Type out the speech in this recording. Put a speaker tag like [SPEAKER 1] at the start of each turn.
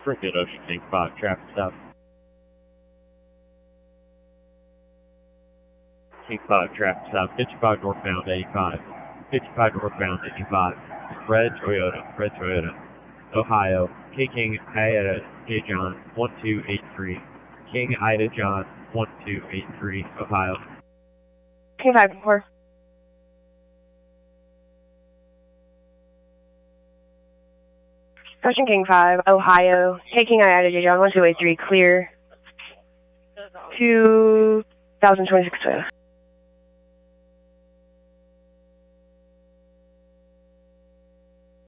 [SPEAKER 1] Springfield Ocean King 5, traffic stop. King 5, traffic stop, 55 northbound 85. 55 northbound 85. Red Toyota. Ohio, King Ida J. John 1283. King Ida John 1283, Ohio.
[SPEAKER 2] King 5-4. Ocean King 5, Ohio, King Ida J. John 1283, clear. 2026 Toyota.